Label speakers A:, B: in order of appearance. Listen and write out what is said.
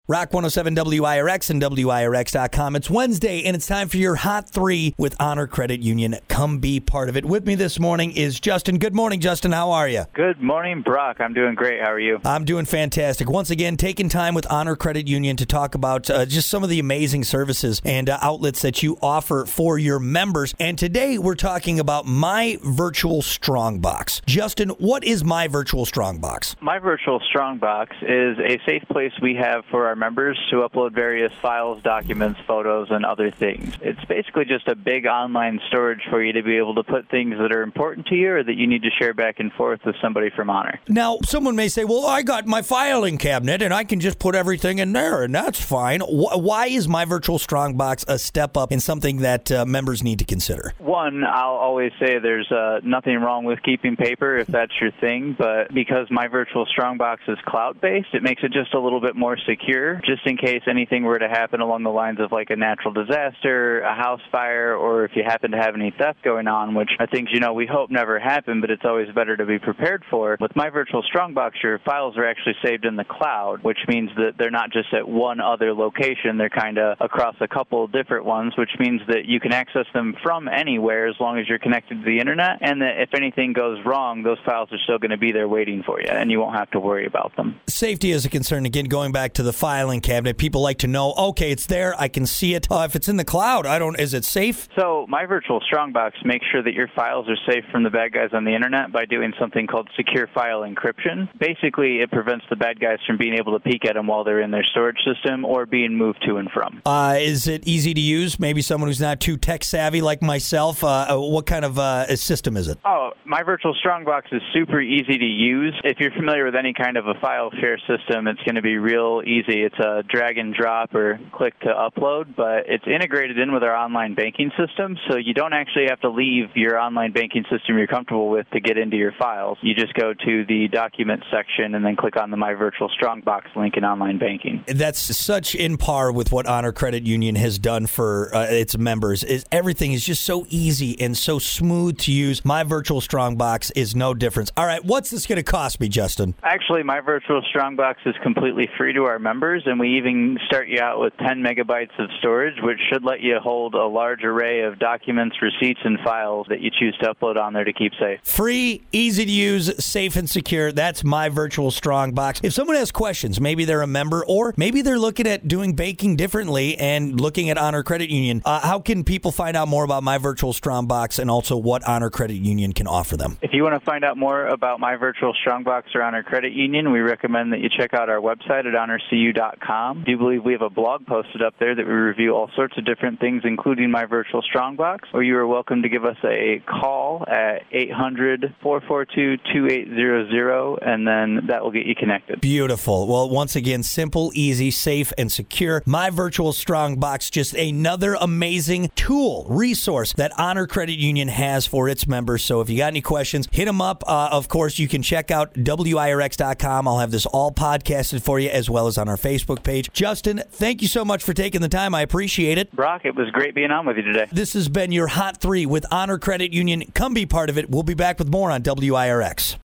A: Rock 107 WIRX and WIRX.com. It's Wednesday, and it's time for your Hot 3 with Honor Credit Union. Come be part of it. With me this morning is Justin. Good morning, Justin. How are you?
B: Good morning, Brock. I'm doing great. How are you?
A: I'm doing fantastic. Once again, taking time with Honor Credit Union to talk about just some of the amazing services and outlets that you offer for your members. And today we're talking about My Virtual Strongbox. Justin, what is My Virtual Strongbox?
B: My Virtual Strongbox is a safe place we have for our members to upload various files, documents, photos, and other things. It's basically just a big online storage for you to be able to put things that are important to you or that you need to share back and forth with somebody from Honor.
A: Now, someone may say, well, I got my filing cabinet and I can just put everything in there, and that's fine. Why is My Virtual Strongbox a step up in something that members need to consider?
B: One, I'll always say there's nothing wrong with keeping paper if that's your thing, but because My Virtual Strongbox is cloud-based, it makes it just a little bit more secure, just in case anything were to happen along the lines of like a natural disaster, a house fire, or if you happen to have any theft going on, which are things, we hope never happen, but it's always better to be prepared for. With My Virtual Strongbox, your files are actually saved in the cloud, which means that they're not just at one other location. They're kind of across a couple of different ones, which means that you can access them from anywhere as long as you're connected to the internet, and that if anything goes wrong, those files are still going to be there waiting for you, and you won't have to worry about them.
A: Safety is a concern. Again, going back to the filing cabinet, people like to know, okay, it's there, I can see it. If it's in the cloud, is it safe?
B: So My Virtual Strongbox makes sure that your files are safe from the bad guys on the internet by doing something called secure file encryption. Basically, it prevents the bad guys from being able to peek at them while they're in their storage system or being moved to and from.
A: Is it easy to use? Maybe someone who's not too tech savvy like myself. What kind of system is it?
B: Oh, My Virtual Strongbox is super easy to use. If you're familiar with any kind of a file share system, it's going to be real easy. It's a drag and drop or click to upload, but it's integrated in with our online banking system, so you don't actually have to leave your online banking system you're comfortable with to get into your files. You just go to the documents section and then click on the My Virtual Strongbox link in online banking.
A: That's such in par with what Honor Credit Union has done for its members. Everything is just so easy and so smooth to use. My Virtual Strongbox is no difference. All right, what's this going to cost me, Justin?
B: Actually, My Virtual Strongbox is completely free to our members, and we even start you out with 10 megabytes of storage, which should let you hold a large array of documents, receipts, and files that you choose to upload on there to keep safe.
A: Free, easy to use, safe and secure. That's My Virtual Strongbox. If someone has questions, maybe they're a member or maybe they're looking at doing banking differently and looking at Honor Credit Union, how can people find out more about My Virtual Strongbox and also what Honor Credit Union can offer them?
B: If you want to find out more about My Virtual Strongbox or Honor Credit Union, we recommend that you check out our website at honorcu.com. I do believe we have a blog posted up there that we review all sorts of different things, including My Virtual Strongbox, or you are welcome to give us a call at 800-442-2800, and then that will get you connected.
A: Beautiful. Well, once again, simple, easy, safe, and secure. My Virtual Strongbox, just another amazing tool, resource that Honor Credit Union has for its members. So if you got any questions, hit them up. Of course, you can check out WIRX.com. I'll have this all podcasted for you as well as on our Facebook page. Justin, thank you so much for taking the time. I appreciate it.
B: Brock, it was great being on with you today.
A: This has been your Hot 3 with Honor Credit Union. Come be part of it. We'll be back with more on WIRX.